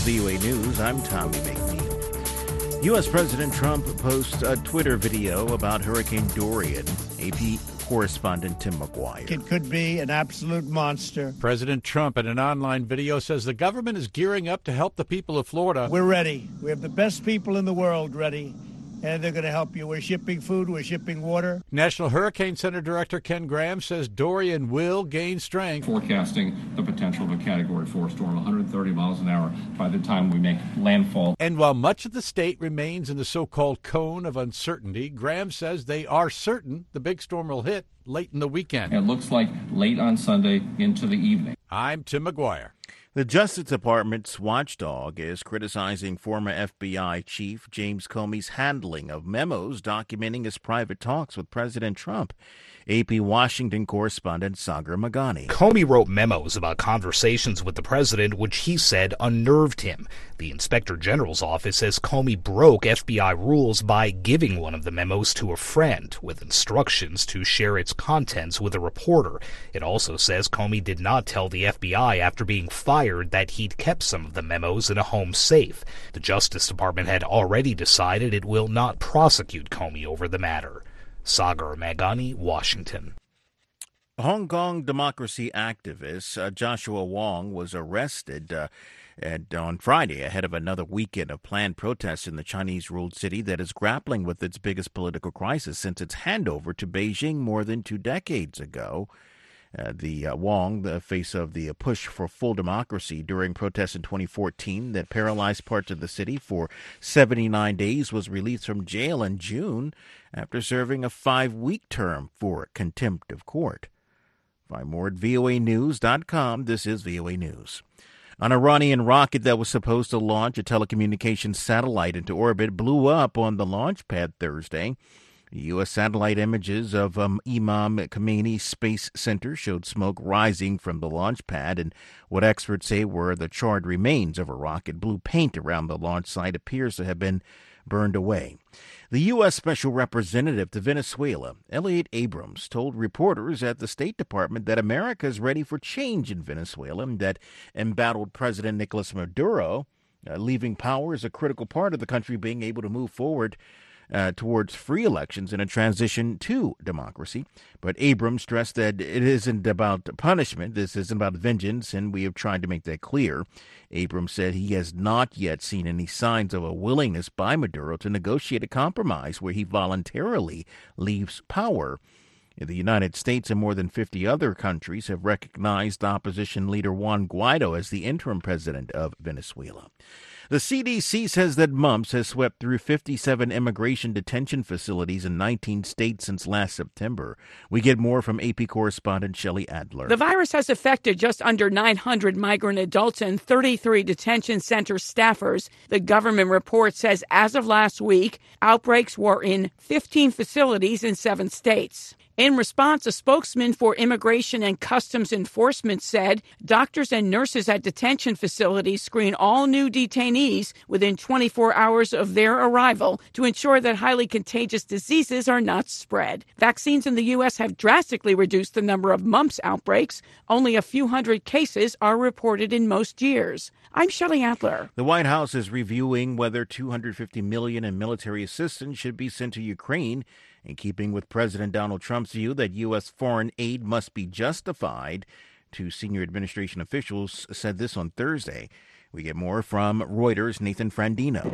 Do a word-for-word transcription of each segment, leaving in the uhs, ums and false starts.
V O A News. I'm Tommy McNeil. U S. President Trump posts a Twitter video about Hurricane Dorian. A P correspondent Tim McGuire. It could be an absolute monster. President Trump in an online video says the government is gearing up to help the people of Florida. We're ready. We have the best people in the world ready. And they're going to help you. We're shipping food. We're shipping water. National Hurricane Center Director Ken Graham says Dorian will gain strength. Forecasting the potential of a Category four storm, one hundred thirty miles an hour by the time we make landfall. And while much of the state remains in the so-called cone of uncertainty, Graham says they are certain the big storm will hit late in the weekend. It looks like late on Sunday into the evening. I'm Tim McGuire. The Justice Department's watchdog is criticizing former F B I Chief James Comey's handling of memos documenting his private talks with President Trump. A P Washington correspondent Sagar Meghani. Comey wrote memos about conversations with the president, which he said unnerved him. The Inspector General's office says Comey broke F B I rules by giving one of the memos to a friend, with instructions to share its contents with a reporter. It also says Comey did not tell the F B I after being fired that he'd kept some of the memos in a home safe. The Justice Department had already decided it will not prosecute Comey over the matter. Sagar Meghani, Washington. Hong Kong democracy activist uh, Joshua Wong was arrested uh, at, on Friday ahead of another weekend of planned protests in the Chinese-ruled city that is grappling with its biggest political crisis since its handover to Beijing more than two decades ago. Uh, the uh, Wong, the face of the uh, push for full democracy during protests in twenty fourteen that paralyzed parts of the city for seventy-nine days, was released from jail in June after serving a five-week term for contempt of court. Find more at V O A news dot com. This is V O A News. An Iranian rocket that was supposed to launch a telecommunications satellite into orbit blew up on the launch pad Thursday. U S satellite images of um, Imam Khomeini Space Center showed smoke rising from the launch pad, and what experts say were the charred remains of a rocket. Blue paint around the launch site appears to have been burned away. The U S Special Representative to Venezuela, Elliot Abrams, told reporters at the State Department that America is ready for change in Venezuela and that embattled President Nicolas Maduro, uh, leaving power, is a critical part of the country being able to move forward Uh, towards free elections and a transition to democracy. But Abrams stressed that it isn't about punishment. This isn't about vengeance, and we have tried to make that clear. Abrams said he has not yet seen any signs of a willingness by Maduro to negotiate a compromise where he voluntarily leaves power. The United States and more than fifty other countries have recognized opposition leader Juan Guaido as the interim president of Venezuela. The C D C says that mumps has swept through fifty-seven immigration detention facilities in nineteen states since last September. We get more from A P correspondent Shelley Adler. The virus has affected just under nine hundred migrant adults and thirty-three detention center staffers. The government report says as of last week, outbreaks were in fifteen facilities in seven states. In response, a spokesman for Immigration and Customs Enforcement said doctors and nurses at detention facilities screen all new detainees within twenty-four hours of their arrival to ensure that highly contagious diseases are not spread. Vaccines in the U S have drastically reduced the number of mumps outbreaks. Only a few hundred cases are reported in most years. I'm Shelley Adler. The White House is reviewing whether two hundred fifty million dollars in military assistance should be sent to Ukraine, in keeping with President Donald Trump's view that U S foreign aid must be justified. Two senior administration officials said this on Thursday. We get more from Reuters' Nathan Frandino.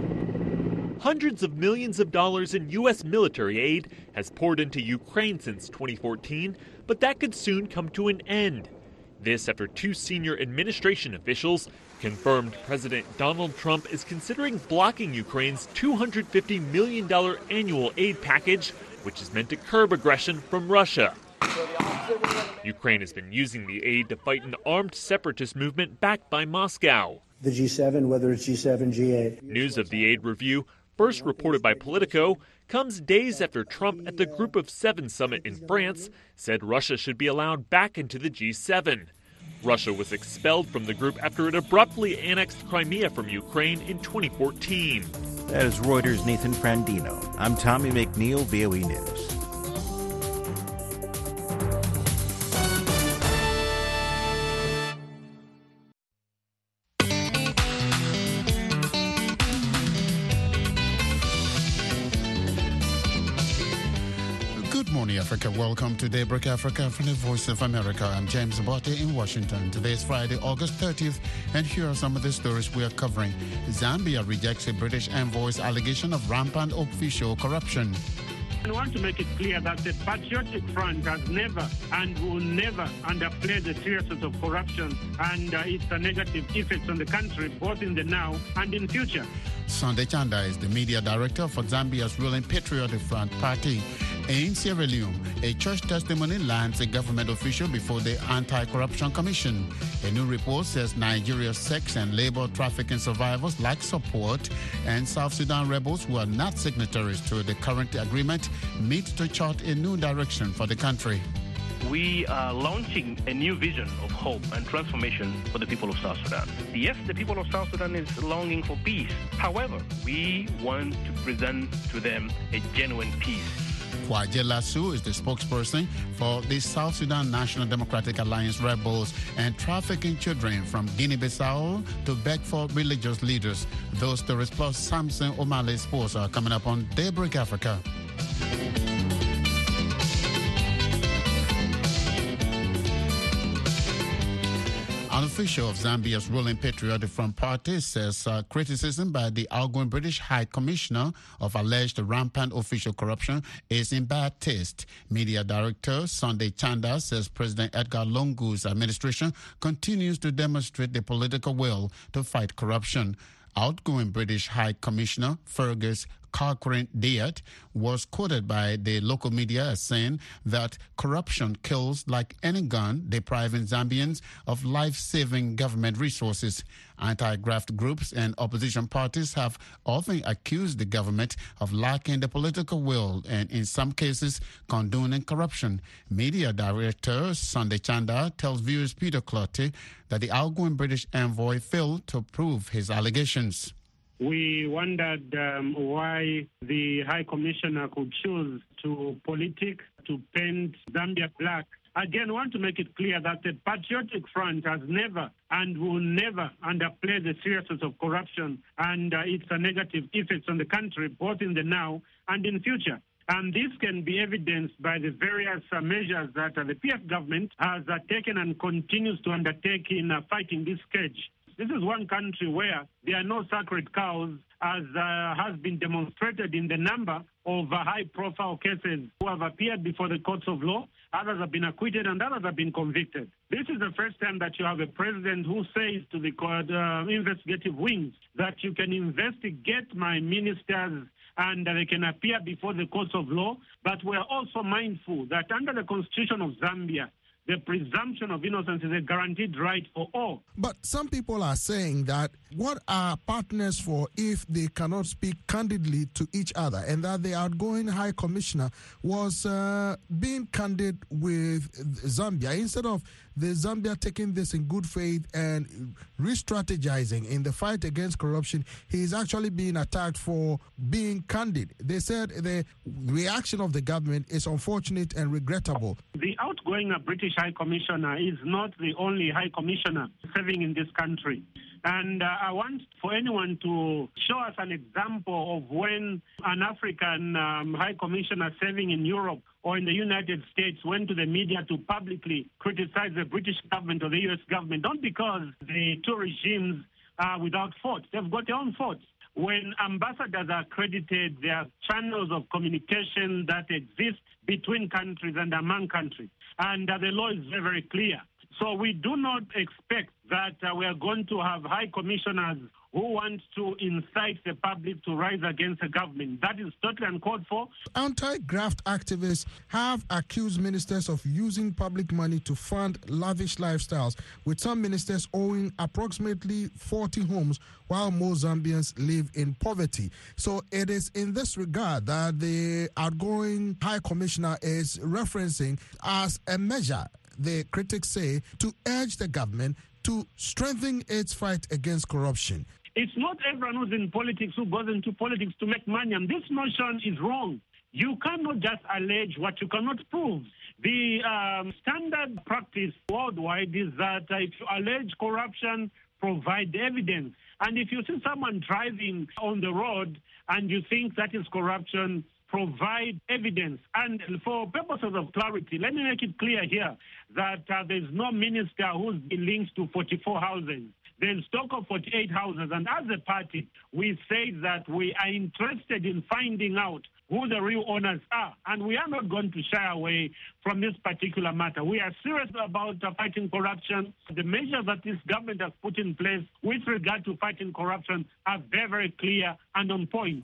Hundreds of millions of dollars in U S military aid has poured into Ukraine since twenty fourteen, but that could soon come to an end. This after two senior administration officials confirmed President Donald Trump is considering blocking Ukraine's two hundred fifty million dollars annual aid package, which is meant to curb aggression from Russia. Ukraine has been using the aid to fight an armed separatist movement backed by Moscow. The G seven, whether it's G seven, G eight. News of the aid review, first reported by Politico, comes days after Trump at the Group of Seven summit in France said Russia should be allowed back into the G seven. Russia was expelled from the group after it abruptly annexed Crimea from Ukraine in twenty fourteen. That is Reuters' Nathan Frandino. I'm Tommy McNeil, V O A News. morning, Africa. Welcome to Daybreak Africa from the Voice of America. I'm James Abote in Washington. Today is Friday, August thirtieth, and here are some of the stories we are covering. Zambia rejects a British envoy's allegation of rampant official corruption. I want to make it clear that the Patriotic Front has never and will never underplay the seriousness of corruption and uh, its uh, negative effects on the country, both in the now and in future. Sunday Chanda is the media director for Zambia's ruling Patriotic Front party. In Sierra Leone, a church testimony lands a government official before the Anti-Corruption Commission. A new report says Nigeria's sex and labor trafficking survivors lack support, and South Sudan rebels who are not signatories to the current agreement meet to chart a new direction for the country. We are launching a new vision of hope and transformation for the people of South Sudan. Yes, the people of South Sudan is longing for peace. However, we want to present to them a genuine peace. Kwaje Lasso is the spokesperson for the South Sudan National Democratic Alliance rebels and trafficking children from Guinea-Bissau to beg for religious leaders. Those stories plus Samson O'Malley's sports are coming up on Daybreak Africa. An official of Zambia's ruling Patriotic Front party says uh, criticism by the outgoing British High Commissioner of alleged rampant official corruption is in bad taste. Media director Sunday Chanda says President Edgar Lungu's administration continues to demonstrate the political will to fight corruption. Outgoing British High Commissioner Fergus Cochrane-Diat was quoted by the local media as saying that corruption kills like any gun, depriving Zambians of life-saving government resources. Anti-graft groups and opposition parties have often accused the government of lacking the political will and, in some cases, condoning corruption. Media director Sunday Chanda tells viewers Peter Clotty that the outgoing British envoy failed to prove his allegations. We wondered um, why the High Commissioner could choose to politic, to paint Zambia black. Again, I want to make it clear that the Patriotic Front has never and will never underplay the seriousness of corruption and uh, its uh, negative effects on the country, both in the now and in future. And this can be evidenced by the various uh, measures that uh, the P F government has uh, taken and continues to undertake in uh, fighting this scourge. This is one country where there are no sacred cows, as uh, has been demonstrated in the number of uh, high-profile cases who have appeared before the courts of law. Others have been acquitted and others have been convicted. This is the first time that you have a president who says to the uh, investigative wings that you can investigate my ministers and uh, they can appear before the courts of law. But we're also mindful that under the Constitution of Zambia, the presumption of innocence is a guaranteed right for all. But some people are saying that what are partners for if they cannot speak candidly to each other, and that the outgoing High Commissioner was uh, being candid with Zambia instead of the Zambia taking this in good faith and re-strategizing in the fight against corruption. He is actually being attacked for being candid. They said the reaction of the government is unfortunate and regrettable. The outgoing British High Commissioner is not the only High Commissioner serving in this country. And uh, I want for anyone to show us an example of when an African um, High Commissioner serving in Europe or in the United States went to the media to publicly criticize the British government or the U S government, not because the two regimes are without fault. They've got their own faults. When ambassadors are accredited, there are channels of communication that exist between countries and among countries. And uh, the law is very, very clear. So we do not expect that uh, we are going to have high commissioners who want to incite the public to rise against the government. That is totally uncalled for. Anti-graft activists have accused ministers of using public money to fund lavish lifestyles, with some ministers owning approximately forty homes while most Zambians live in poverty. So it is in this regard that the outgoing High Commissioner is referencing as a measure, the critics say, to urge the government to strengthen its fight against corruption. It's not everyone who's in politics who goes into politics to make money, and this notion is wrong. You cannot just allege what you cannot prove. The um, standard practice worldwide is that uh, if you allege corruption, provide evidence. And if you see someone driving on the road and you think that is corruption, provide evidence. And for purposes of clarity, let me make it clear here that uh, there's no minister who's been linked to forty-four houses. There's talk of forty-eight houses. And as a party, we say that we are interested in finding out who the real owners are. And we are not going to shy away from this particular matter. We are serious about uh, fighting corruption. The measures that this government has put in place with regard to fighting corruption are very, very clear and on point.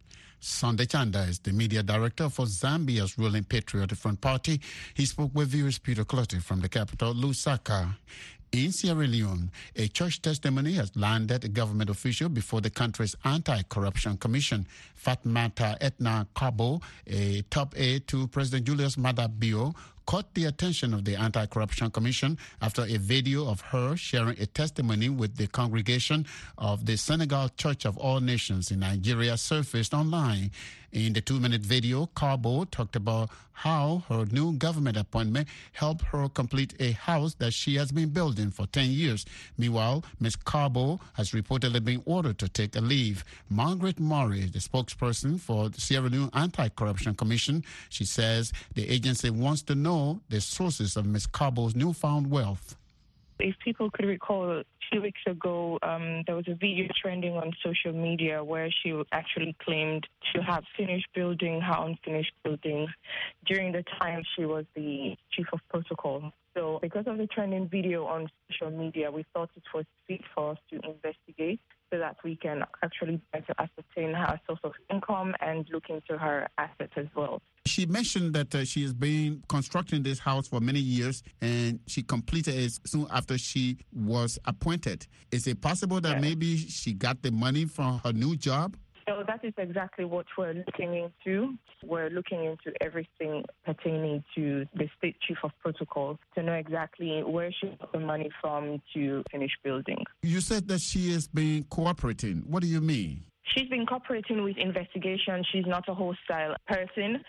Sunday Chanda is the media director for Zambia's ruling Patriotic Front Party. He spoke with viewers Peter Clottey from the capital, Lusaka. In Sierra Leone, a church testimony has landed a government official before the country's Anti-Corruption Commission. Fatmata Etna Kabo, a top aide to President Julius Maada Bio, caught the attention of the Anti-Corruption Commission after a video of her sharing a testimony with the congregation of the Senegal Church of All Nations in Nigeria surfaced online. In the two-minute video, Kabo talked about how her new government appointment helped her complete a house that she has been building for ten years. Meanwhile, Miz Kabo has reportedly been ordered to take a leave. Margaret Murray, the spokesperson for the Sierra Leone Anti-Corruption Commission, she says the agency wants to know the sources of Miz Kabo's newfound wealth. If people could recall, two weeks ago, um, there was a video trending on social media where she actually claimed to have finished building her unfinished building during the time she was the chief of protocol. So because of the trending video on social media, we thought it was fit for us to investigate so that we can actually better ascertain her source of income and look into her assets as well. She mentioned that uh, she has been constructing this house for many years and she completed it soon after she was appointed. Is it possible that yes. maybe she got the money from her new job? So that is exactly what we're looking into. We're looking into everything pertaining to the state chief of protocol to know exactly where she got the money from to finish building. You said that she has been cooperating. What do you mean? She's been cooperating with investigation. She's not a hostile person.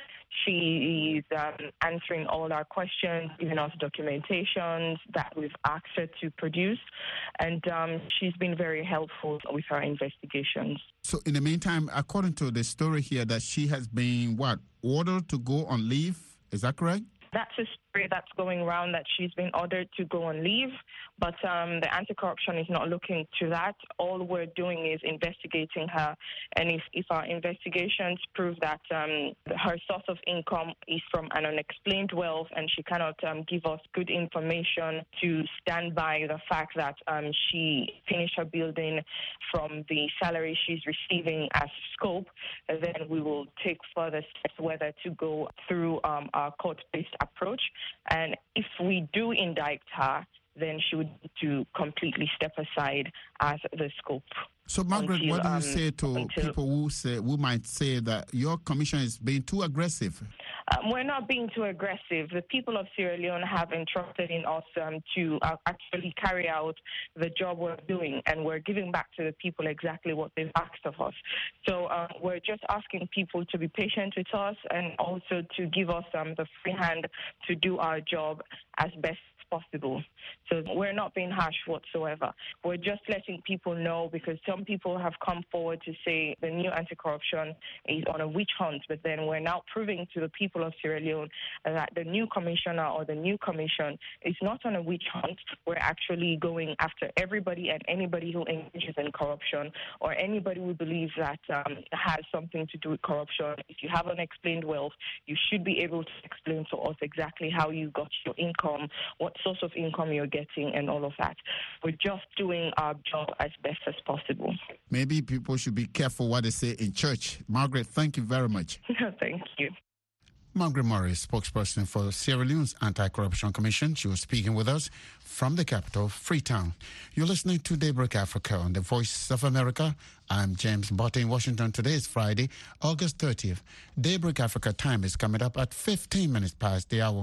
She is um, answering all our questions, giving us documentations that we've asked her to produce, and um, she's been very helpful with our investigations. So in the meantime, according to the story here, that she has been, what, ordered to go on leave? Is that correct? That's a story that's going around, that she's been ordered to go on leave, but um, the anti-corruption is not looking to that. All we're doing is investigating her, and if, if our investigations prove that um, her source of income is from an unexplained wealth and she cannot um, give us good information to stand by the fact that um, she finished her building from the salary she's receiving as scope, then we will take further steps whether to go through um, our court-based approach. And if we do indict her, then she would need to completely step aside as the scope. So, Margaret, until, what do you um, say to until, people who say who might say that your commission is being too aggressive? Um, we're not being too aggressive. The people of Sierra Leone have entrusted in us um, to uh, actually carry out the job we're doing, and we're giving back to the people exactly what they've asked of us. So uh, we're just asking people to be patient with us and also to give us um, the free hand to do our job as best possible. So we're not being harsh whatsoever. We're just letting people know, because some people have come forward to say the new anti-corruption is on a witch hunt, but then we're now proving to the people of Sierra Leone that the new commissioner or the new commission is not on a witch hunt. We're actually going after everybody and anybody who engages in corruption or anybody who believes that um, has something to do with corruption. If you have unexplained wealth, you should be able to explain to us exactly how you got your income, what source of income you're getting, and all of that. We're just doing our job as best as possible. Maybe people should be careful what they say in church. Margaret, thank you very much. Thank you. Margaret Murray, spokesperson for Sierra Leone's Anti-Corruption Commission. She was speaking with us from the capital, Freetown. You're listening to Daybreak Africa on the Voice of America. I'm James Botte in Washington. Today is Friday, August thirtieth. Daybreak Africa time is coming up at fifteen minutes past the hour.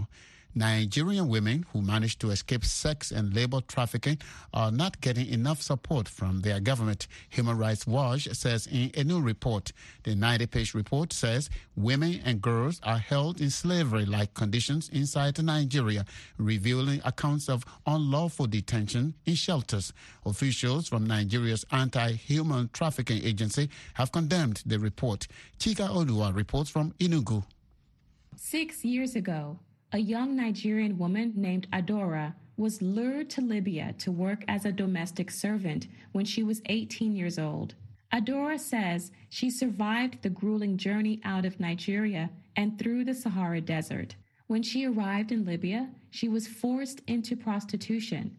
Nigerian women who managed to escape sex and labor trafficking are not getting enough support from their government. Human Rights Watch says in a new report. The ninety-page report says women and girls are held in slavery-like conditions inside Nigeria, revealing accounts of unlawful detention in shelters. Officials from Nigeria's anti-human trafficking agency have condemned the report. Chika Odua reports from Enugu. Six years ago, a young Nigerian woman named Adora was lured to Libya to work as a domestic servant when she was eighteen years old. Adora says she survived the grueling journey out of Nigeria and through the Sahara Desert. When she arrived in Libya, she was forced into prostitution.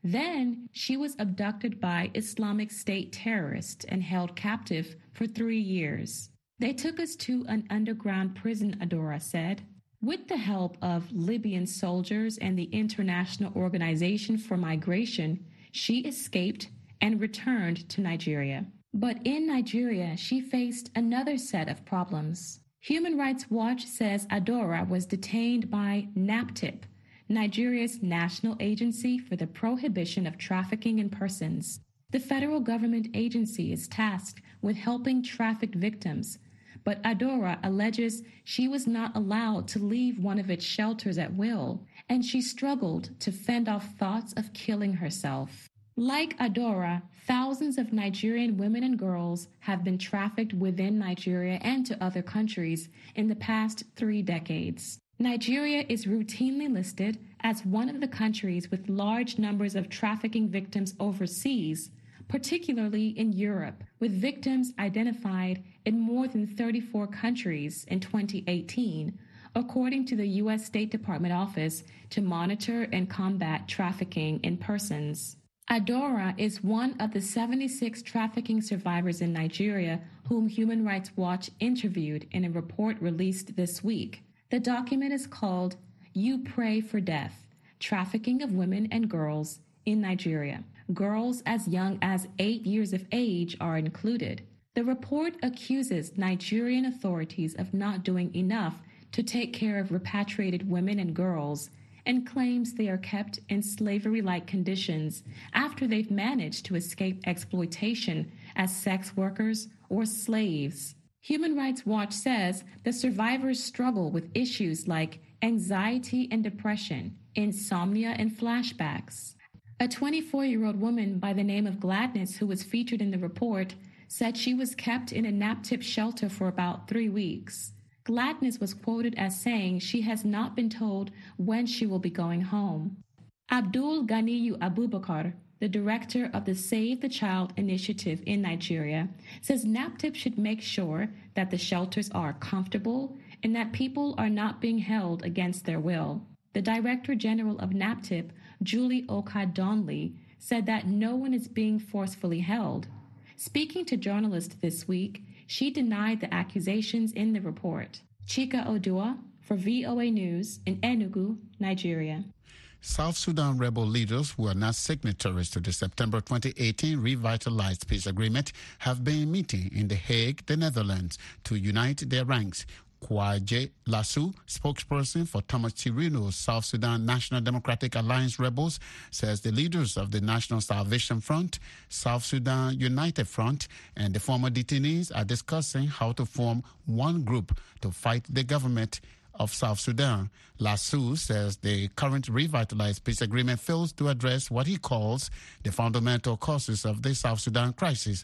Then she was abducted by Islamic State terrorists and held captive for three years. They took us to an underground prison, Adora said. With the help of Libyan soldiers and the International Organization for Migration, she escaped and returned to Nigeria. But in Nigeria, she faced another set of problems. Human Rights Watch says Adora was detained by NAPTIP, Nigeria's National Agency for the Prohibition of Trafficking in Persons. The federal government agency is tasked with helping trafficked victims, but Adora alleges she was not allowed to leave one of its shelters at will, and she struggled to fend off thoughts of killing herself. Like Adora, thousands of Nigerian women and girls have been trafficked within Nigeria and to other countries in the past three decades. Nigeria is routinely listed as one of the countries with large numbers of trafficking victims overseas, particularly in Europe, with victims identified in more than thirty-four countries in twenty eighteen, according to the U S State Department Office to Monitor and Combat Trafficking in Persons. Adora is one of the seventy-six trafficking survivors in Nigeria whom Human Rights Watch interviewed in a report released this week. The document is called You Pray for Death, Trafficking of Women and Girls in Nigeria. Girls as young as eight years of age are included. The report accuses Nigerian authorities of not doing enough to take care of repatriated women and girls and claims they are kept in slavery-like conditions after they've managed to escape exploitation as sex workers or slaves. Human Rights Watch says the survivors struggle with issues like anxiety and depression, insomnia and flashbacks. A twenty-four-year-old woman by the name of Gladness, who was featured in the report, said she was kept in a NAPTIP shelter for about three weeks. Gladness was quoted as saying she has not been told when she will be going home. Abdul Ganiyu Abubakar, the director of the Save the Child initiative in Nigeria, says NAPTIP should make sure that the shelters are comfortable and that people are not being held against their will. The Director General of NAPTIP, Julie Oka-Donley, said that no one is being forcefully held. Speaking to journalists this week, she denied the accusations in the report. Chika Odua for V O A News in Enugu, Nigeria. South Sudan rebel leaders who are not signatories to the September twenty eighteen revitalized peace agreement have been meeting in The Hague, the Netherlands, to unite their ranks. Kwaje Lasu, spokesperson for Thomas Chirino's South Sudan National Democratic Alliance rebels, says the leaders of the National Salvation Front, South Sudan United Front, and the former detainees are discussing how to form one group to fight the government of South Sudan. Lasu says the current revitalized peace agreement fails to address what he calls the fundamental causes of the South Sudan crisis.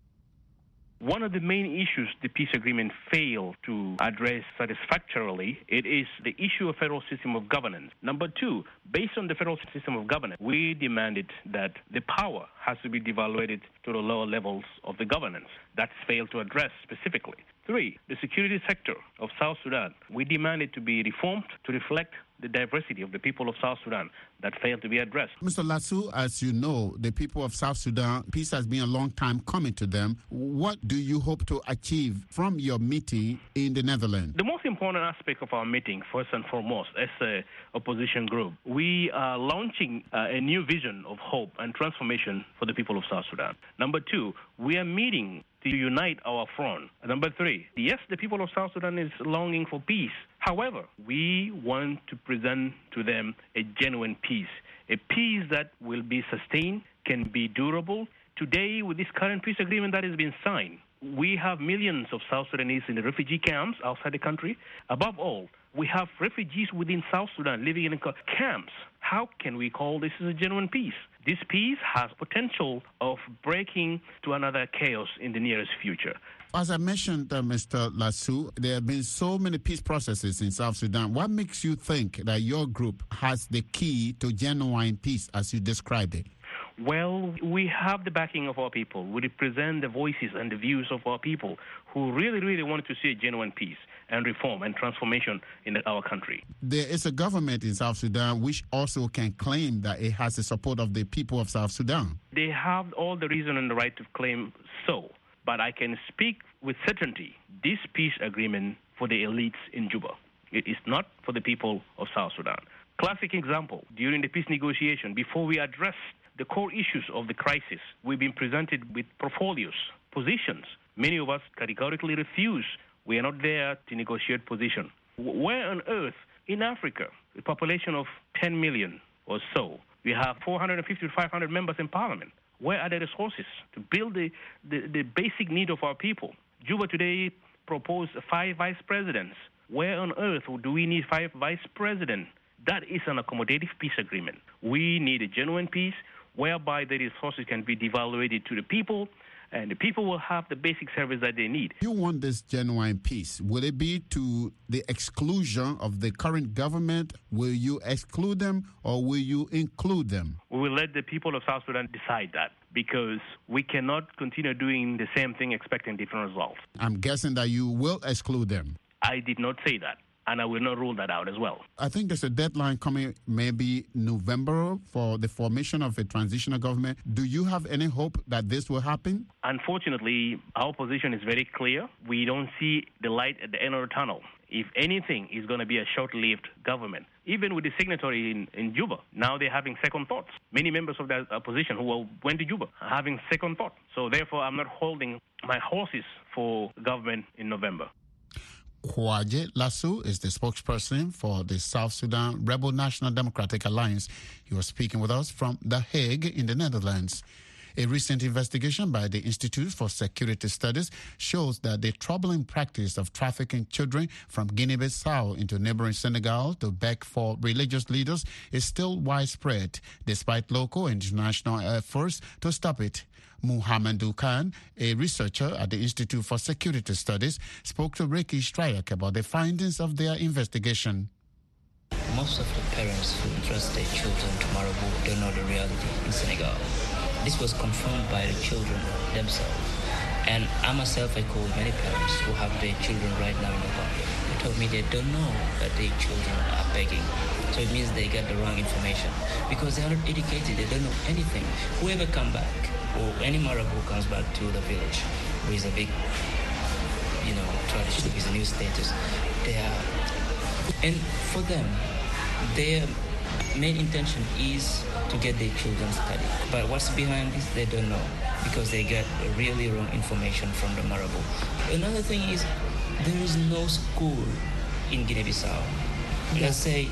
One of the main issues the peace agreement failed to address satisfactorily, it is the issue of federal system of governance. Number two, based on the federal system of governance, we demanded that the power has to be devaluated to the lower levels of the governance. That's failed to address specifically. Three, the security sector of South Sudan. We demanded to be reformed to reflect the diversity of the people of South Sudan. That failed to be addressed. Mister Lasu, as you know, the people of South Sudan, peace has been a long time coming to them. What do you hope to achieve from your meeting in the Netherlands? The most important aspect of our meeting, first and foremost, as an opposition group, we are launching uh, a new vision of hope and transformation for the people of South Sudan. Number two, we are meeting to unite our front. Number three, yes, the people of South Sudan is longing for peace. However, we want to present to them a genuine peace, a peace that will be sustained, can be durable. Today, with this current peace agreement that has been signed, we have millions of South Sudanese in the refugee camps outside the country. Above all, we have refugees within South Sudan living in camps. How can we call this a genuine peace? This peace has potential of breaking to another chaos in the nearest future. As I mentioned, uh, Mister Lasso, there have been so many peace processes in South Sudan. What makes you think that your group has the key to genuine peace as you described it? Well, we have the backing of our people. We represent the voices and the views of our people who really, really wanted to see a genuine peace and reform and transformation in our country. There is a government in South Sudan which also can claim that it has the support of the people of South Sudan. They have all the reason and the right to claim so. But I can speak with certainty, this peace agreement for the elites in Juba. It is not for the people of South Sudan. Classic example, during the peace negotiation, before we address the core issues of the crisis, we've been presented with portfolios, positions. Many of us categorically refuse. We are not there to negotiate position. Where on earth in Africa, a population of ten million or so, we have four hundred fifty to five hundred members in parliament. Where are the resources to build the, the, the basic need of our people? Juba today proposed five vice presidents. Where on earth do we need five vice presidents? That is an accommodative peace agreement. We need a genuine peace whereby the resources can be devaluated to the people, and the people will have the basic service that they need. You want this genuine peace. Will it be to the exclusion of the current government? Will you exclude them or will you include them? We will let the people of South Sudan decide that, because we cannot continue doing the same thing expecting different results. I'm guessing that you will exclude them. I did not say that, and I will not rule that out as well. I think there's a deadline coming, maybe November, for the formation of a transitional government. Do you have any hope that this will happen? Unfortunately, our position is very clear. We don't see the light at the end of the tunnel. If anything, it's going to be a short-lived government. Even with the signatory in, in Juba, now they're having second thoughts. Many members of the opposition who went to Juba are having second thought. So therefore, I'm not holding my horses for government in November. Kwaje Lasso is the spokesperson for the South Sudan Rebel National Democratic Alliance. He was speaking with us from The Hague in the Netherlands. A recent investigation by the Institute for Security Studies shows that the troubling practice of trafficking children from Guinea-Bissau into neighboring Senegal to beg for religious leaders is still widespread, despite local and international efforts to stop it. Muhammadu Khan, a researcher at the Institute for Security Studies, spoke to Ricky Stryak about the findings of their investigation. Most of the parents who entrust their children to Marabout don't know the reality in Senegal. This was confirmed by the children themselves. And I myself, I called many parents who have their children right now in the bar. They told me they don't know that their children are begging. So it means they get the wrong information. Because they are not educated, they don't know anything. Whoever come back, or any Marabout comes back to the village, with a big, you know, tradition, with a new status, they are, and for them, their main intention is to get their children studied. But what's behind this, they don't know, because they get really wrong information from the Marabout. Another thing is, there is no school in Guinea-Bissau. Let's say,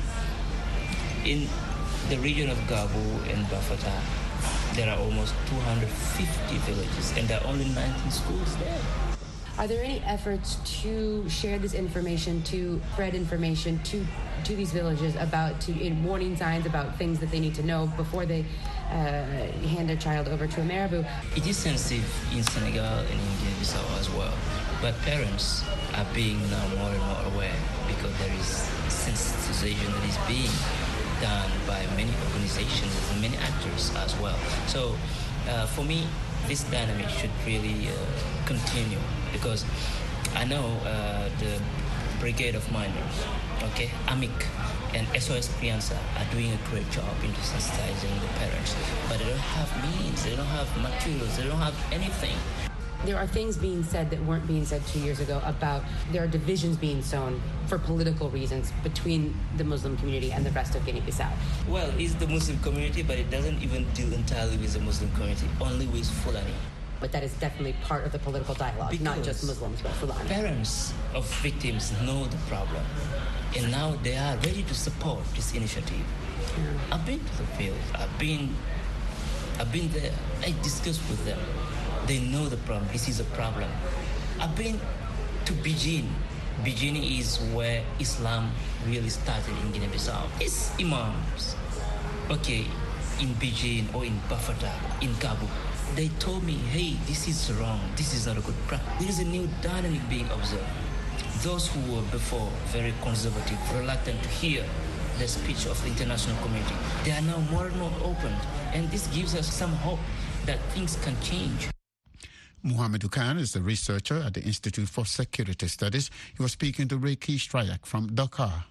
in the region of Gabu and Bafata, there are almost two hundred fifty villages, and there are only nineteen schools there. Are there any efforts to share this information, to spread information to to these villages about to in warning signs about things that they need to know before they uh, hand their child over to a Marabout? It is sensitive in Senegal and in Guinea-Bissau as well, but parents are being now more and more aware, because there is sensitization that is being done by many organizations and many actors as well. So uh, for me, this dynamic should really uh, continue, because I know uh, the Brigade of Miners, okay, A M I C and S O S Crianza are doing a great job in sensitizing the parents, but they don't have means, they don't have materials, they don't have anything. There are things being said that weren't being said two years ago about there are divisions being sown for political reasons between the Muslim community and the rest of Guinea-Bissau. Well, it's the Muslim community, but it doesn't even deal entirely with the Muslim community, only with Fulani. but that is definitely part of the political dialogue, Because not just Muslims, but Fulani. Parents of victims know the problem, and now they are ready to support this initiative. Yeah. I've been to the field. I've been, I've been there. I discussed with them. They know the problem. This is a problem. I've been to Beijing. Beijing is where Islam really started in Guinea-Bissau. It's imams. Okay, in Beijing or in Bafata, in Kabul. They told me, hey, this is wrong. This is not a good practice. There is a new dynamic being observed. Those who were before very conservative, reluctant to hear the speech of the international community, they are now more and more open. And this gives us some hope that things can change. Muhammad Khan is a researcher at the Institute for Security Studies. He was speaking to Reiki Strayak from Dakar.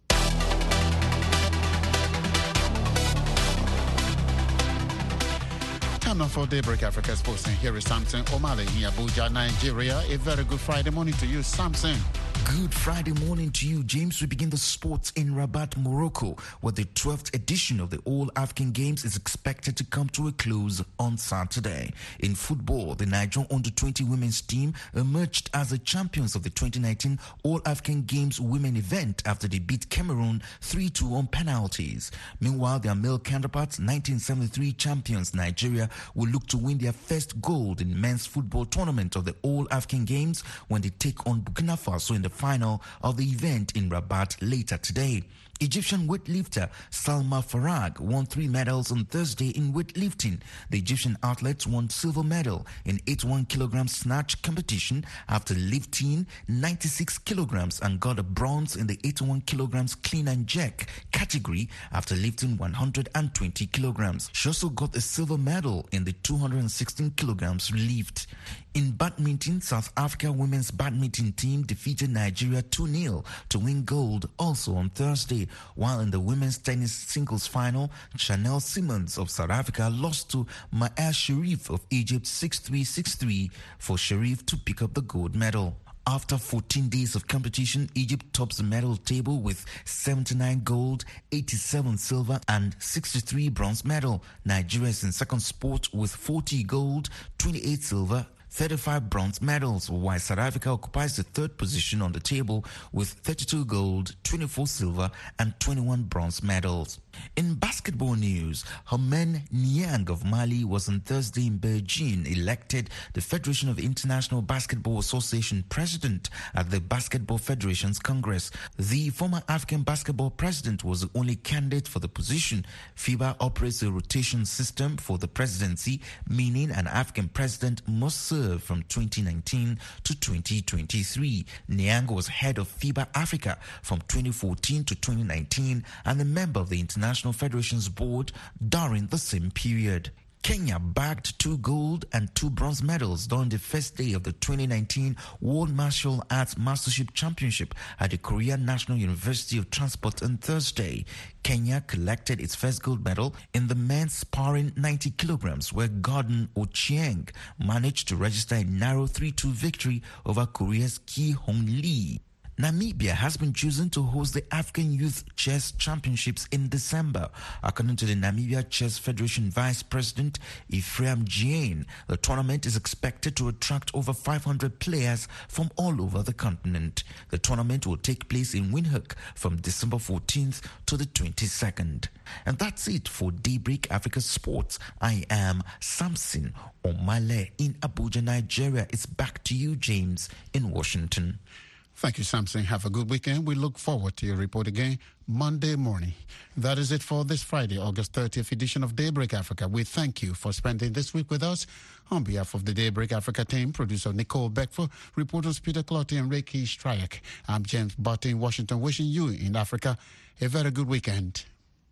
Time now for Daybreak Africa Sports, and here is Samson Omale in Abuja, Nigeria. A very good Friday morning to you, Samson. Good Friday morning to you, James. We begin the sports in Rabat, Morocco, where the twelfth edition of the All-African Games is expected to come to a close on Saturday. In football, the Nigerian under twenty women's team emerged as the champions of the twenty nineteen All-African Games women event after they beat Cameroon three two on penalties. Meanwhile, their male counterparts, nineteen seventy-three champions Nigeria, will look to win their first gold in men's football tournament of the All-African Games when they take on Burkina Faso in the final of the event in Rabat later today. Egyptian weightlifter Salma Farag won three medals on Thursday in weightlifting. The Egyptian athlete won silver medal in eighty-one kilogram snatch competition after lifting ninety-six kilograms and got a bronze in the eighty-one kilograms clean and jerk category after lifting one hundred twenty kilograms. She also got a silver medal in the two hundred sixteen kilograms lift. In badminton, South Africa women's badminton team defeated Nigeria two nil to win gold also on Thursday, while in the women's tennis singles final, Chanel Simmons of South Africa lost to Ma'ar Sharif of Egypt six three six three for Sharif to pick up the gold medal. After fourteen days of competition, Egypt tops the medal table with seventy-nine gold, eighty-seven silver and sixty-three bronze medal. Nigeria is in second spot with forty gold, twenty-eight silver, thirty-five bronze medals, while South Africa occupies the third position on the table with thirty-two gold, twenty-four silver and twenty-one bronze medals. In basketball news, Herman Niang of Mali was on Thursday in Beijing elected the Federation of International Basketball Association president at the Basketball Federation's Congress. The former African basketball president was the only candidate for the position. FIBA operates a rotation system for the presidency, meaning an African president must serve from twenty nineteen to twenty twenty-three. Niang was head of FIBA Africa from twenty fourteen to twenty nineteen and a member of the International National Federation's board during the same period. Kenya bagged two gold and two bronze medals during the first day of the twenty nineteen World Martial Arts Mastership Championship at the Korean National University of Transport on Thursday. Kenya collected its first gold medal in the men's sparring ninety kilograms, where Gordon Ochieng managed to register a narrow three two victory over Korea's Ki Hong Lee. Namibia has been chosen to host the African Youth Chess Championships in December. According to the Namibia Chess Federation Vice President Ephraim Jane, the tournament is expected to attract over five hundred players from all over the continent. The tournament will take place in Windhoek from December fourteenth to the twenty-second. And that's it for Daybreak Africa Sports. I am Samson Omale in Abuja, Nigeria. It's back to you, James, in Washington. Thank you, Samson. Have a good weekend. We look forward to your report again Monday morning. That is it for this Friday, August thirtieth edition of Daybreak Africa. We thank you for spending this week with us. On behalf of the Daybreak Africa team, producer Nicole Beckford, reporters Peter Clotty and Reiki Strayak, I'm James Barton in Washington, wishing you in Africa a very good weekend.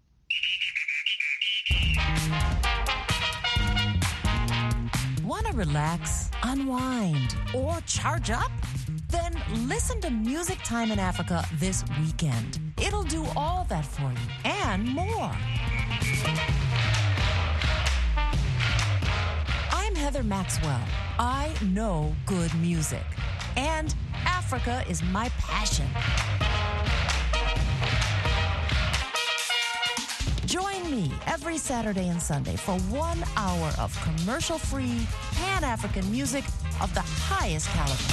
Want to relax, unwind, or charge up? Then listen to Music Time in Africa this weekend. It'll do all that for you and more. I'm Heather Maxwell. I know good music, and Africa is my passion. Join me every Saturday and Sunday for one hour of commercial-free, Pan-African music of the highest caliber.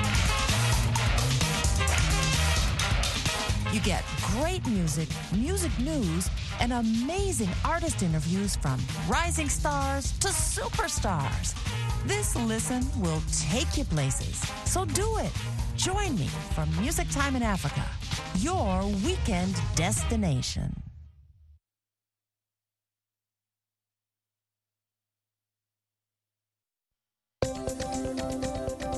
You get great music, music news, and amazing artist interviews from rising stars to superstars. This listen will take you places. So do it. Join me for Music Time in Africa, your weekend destination.